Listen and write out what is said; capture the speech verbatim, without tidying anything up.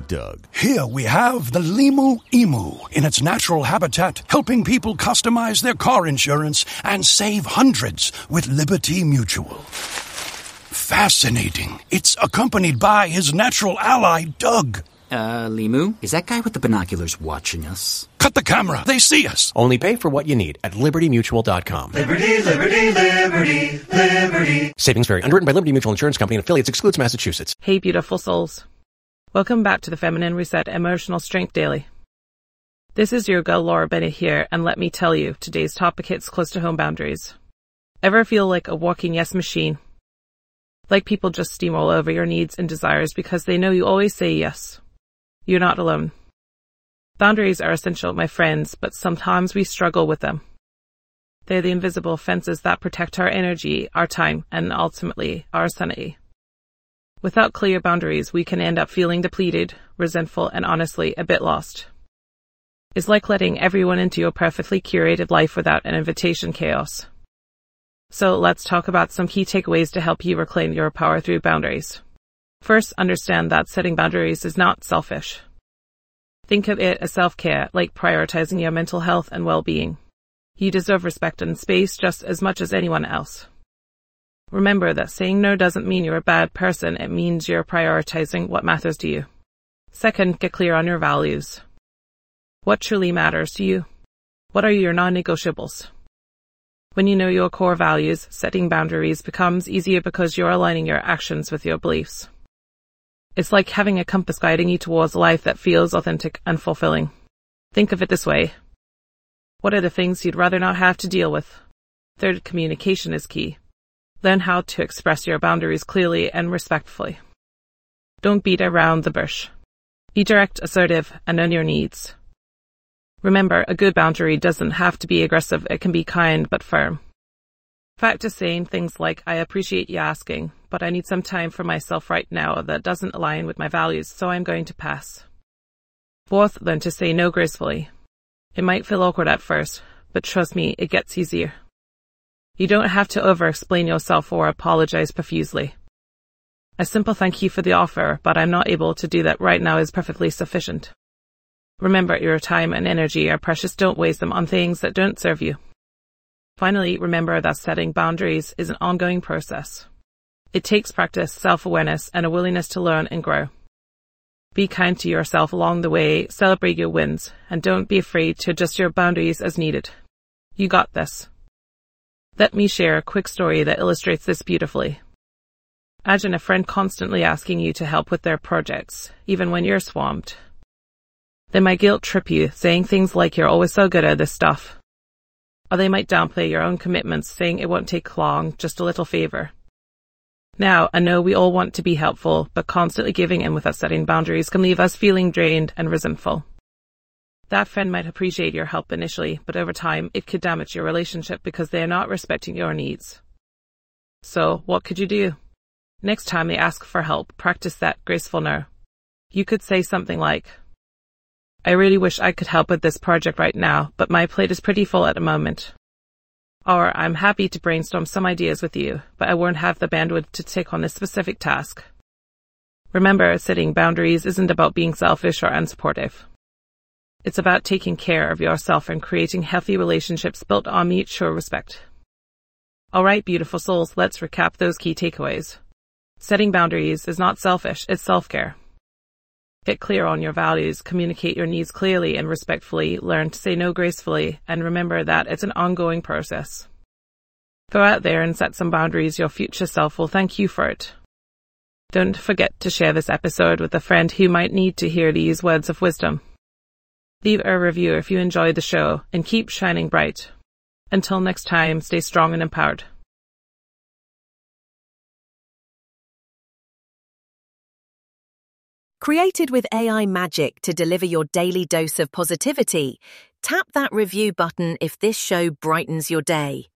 Doug. Here we have the Limu Emu in its natural habitat, helping people customize their car insurance and save hundreds with Liberty Mutual. Fascinating. It's accompanied by his natural ally, Doug. Uh, Limu? Is that guy with the binoculars watching us? Cut the camera. They see us. Only pay for what you need at liberty mutual dot com. Liberty, liberty, liberty, liberty. Savings vary. Underwritten by Liberty Mutual Insurance Company and affiliates. Excludes Massachusetts. Hey, beautiful souls. Welcome back to the Feminine Reset Emotional Strength Daily. This is your girl Laura Bennett here, and let me tell you, today's topic hits close to home boundaries. Ever feel like a walking yes machine? Like people just steamroll over your needs and desires because they know you always say yes. You're not alone. Boundaries are essential, my friends, but sometimes we struggle with them. They're the invisible fences that protect our energy, our time, and ultimately our sanity. Without clear boundaries, we can end up feeling depleted, resentful, and honestly a bit lost. It's like letting everyone into your perfectly curated life without an invitation chaos. So let's talk about some key takeaways to help you reclaim your power through boundaries. First, understand that setting boundaries is not selfish. Think of it as self-care, like prioritizing your mental health and well-being. You deserve respect and space just as much as anyone else. Remember that saying no doesn't mean you're a bad person, it means you're prioritizing what matters to you. Second, get clear on your values. What truly matters to you? What are your non-negotiables? When you know your core values, setting boundaries becomes easier because you're aligning your actions with your beliefs. It's like having a compass guiding you towards a life that feels authentic and fulfilling. Think of it this way. What are the things you'd rather not have to deal with? Third, communication is key. Learn how to express your boundaries clearly and respectfully. Don't beat around the bush. Be direct, assertive, and own your needs. Remember, a good boundary doesn't have to be aggressive, it can be kind but firm. Practice saying things like, I appreciate you asking, but I need some time for myself right now that doesn't align with my values, so I'm going to pass. Fourth, learn to say no gracefully. It might feel awkward at first, but trust me, it gets easier. You don't have to over-explain yourself or apologize profusely. A simple thank you for the offer, but I'm not able to do that right now is perfectly sufficient. Remember, your time and energy are precious, don't waste them on things that don't serve you. Finally, remember that setting boundaries is an ongoing process. It takes practice, self-awareness, and a willingness to learn and grow. Be kind to yourself along the way, celebrate your wins, and don't be afraid to adjust your boundaries as needed. You got this. Let me share a quick story that illustrates this beautifully. Imagine a friend constantly asking you to help with their projects, even when you're swamped. They might guilt trip you, saying things like you're always so good at this stuff. Or they might downplay your own commitments, saying it won't take long, just a little favor. Now, I know we all want to be helpful, but constantly giving in without setting boundaries can leave us feeling drained and resentful. That friend might appreciate your help initially, but over time, it could damage your relationship because they are not respecting your needs. So, what could you do? Next time they ask for help, practice that graceful no. You could say something like, I really wish I could help with this project right now, but my plate is pretty full at the moment. Or, I'm happy to brainstorm some ideas with you, but I won't have the bandwidth to take on this specific task. Remember, setting boundaries isn't about being selfish or unsupportive. It's about taking care of yourself and creating healthy relationships built on mutual respect. Alright, beautiful souls, let's recap those key takeaways. Setting boundaries is not selfish, it's self-care. Get clear on your values, communicate your needs clearly and respectfully, learn to say no gracefully, and remember that it's an ongoing process. Go out there and set some boundaries, your future self will thank you for it. Don't forget to share this episode with a friend who might need to hear these words of wisdom. Leave a review if you enjoyed the show, and keep shining bright. Until next time, stay strong and empowered. Created with A I magic to deliver your daily dose of positivity, tap that review button if this show brightens your day.